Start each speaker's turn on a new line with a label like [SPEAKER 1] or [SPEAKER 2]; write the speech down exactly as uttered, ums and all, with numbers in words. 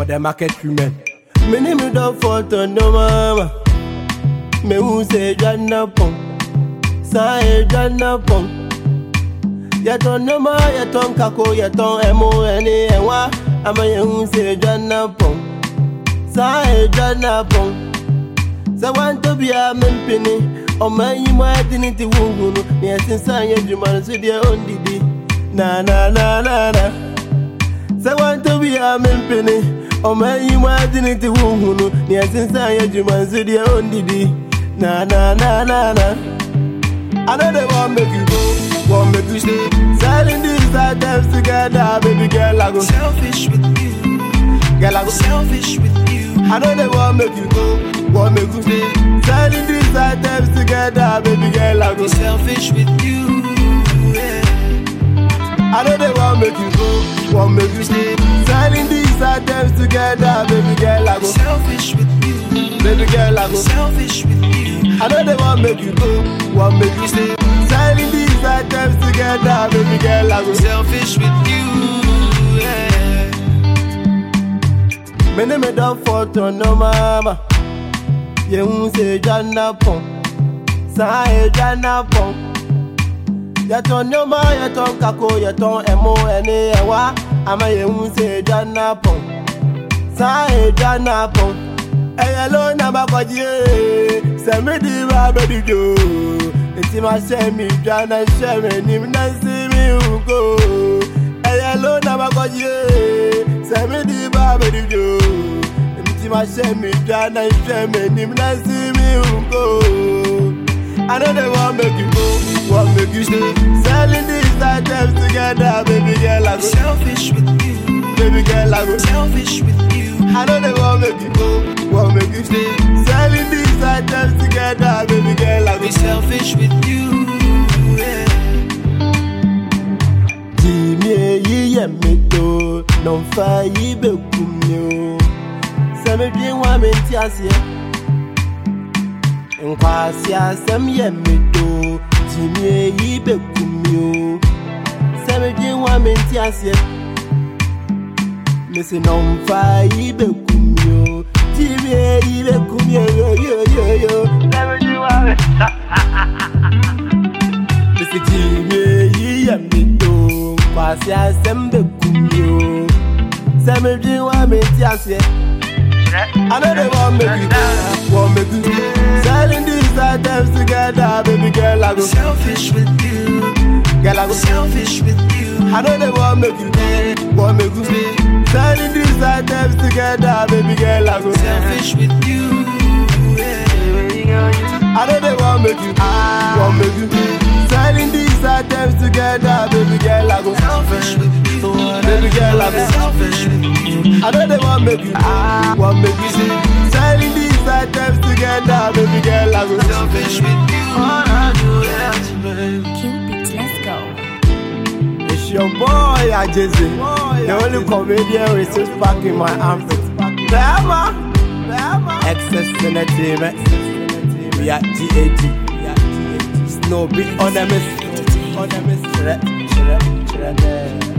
[SPEAKER 1] for the market women. Me name me don't photo no mama. Me who say Jana Pong, say Jana Pong. Yaton no ma, yaton kako, yaton emo any and wa. I'm a who say Jana Pong, say Jana Pong. So want to be a man penny. Oh my, you might dignity woo. Yes, inside your man, so dear own didi. Na na na na na. So want to be a man penny. Oh my, you might dignity woo. Yes, inside your man, so dear own didi. Na na na na na. I know they won't make you go, won't make you stay. Selling these items together, baby girl, I go
[SPEAKER 2] selfish with you.
[SPEAKER 1] Girl, I go
[SPEAKER 2] selfish with you.
[SPEAKER 1] I know they won't make you go, won't make you stay. Selling these items together, baby girl, I go
[SPEAKER 2] selfish with you. Yeah.
[SPEAKER 1] I know they won't make you go, won't make you stay. Selling these items together, baby girl, I go
[SPEAKER 2] selfish with you.
[SPEAKER 1] Baby girl, I go
[SPEAKER 2] selfish with you.
[SPEAKER 1] I know they won't make you go, won't make you stay. Selling these items together, baby girl, I go
[SPEAKER 2] selfish with you. Yeah.
[SPEAKER 1] Me name me don't photo no mama. You won't say Jana Pong, say Jana Pong. Yaton no ma, yaton kako, yaton emo any wa. Ama you won't say Jana Pong, say Jana Pong. Hey hello naba kwaje, say me di ba baby do. Iti ma say me Jana say me ni na see me ugo. Hey hello naba kwaje, say me di ba baby do. Iti ma say me Jana say me ni na see me ugo. I know they won't make you go, won't make you stay. Selling these items together, baby girl, I go
[SPEAKER 2] selfish with you.
[SPEAKER 1] Baby girl, I go
[SPEAKER 2] selfish with you.
[SPEAKER 1] I know they won't make you go, won't make you stay. Selling these items together, baby girl, I go
[SPEAKER 2] be selfish with you. Yeah.
[SPEAKER 1] Jimmy, ye me do, no fire, ye be kumyo. Some of you want me to see. Nkwasia sem ye me do, Jimmy, ye be kumyo. Some of you want me to see. Missing on fire, ye be kumyo. Jimmy, ye be kumyo, yo, yo, yo, yo. Never do I. Mister Jimmy, ye me do. Kwasia sem be kumyo. Some of you want me to see. I know they won't make you go, won't make you stay. Selling these items together, baby girl, I go
[SPEAKER 2] selfish with you.
[SPEAKER 1] Girl, I go
[SPEAKER 2] selfish with you.
[SPEAKER 1] I know they won't make you go, won't make you stay. Selling these items together, baby girl, I go
[SPEAKER 2] selfish with you. Yeah.
[SPEAKER 1] I know they won't make you go, won't make you stay. Selling these items together, baby girl, I go
[SPEAKER 2] selfish with you.
[SPEAKER 1] Baby girl, I go
[SPEAKER 2] selfish with you.
[SPEAKER 1] I know they won't make you go, won't make you stay. Selling these items together, baby girl, I go
[SPEAKER 2] selfish with you.
[SPEAKER 3] Cupid, let's go.
[SPEAKER 1] It's your boy, Ajay. The only comedian with six pack in my armpit. Bama, excess entertainment. We are G A T. Snow big on the miss. On the miss.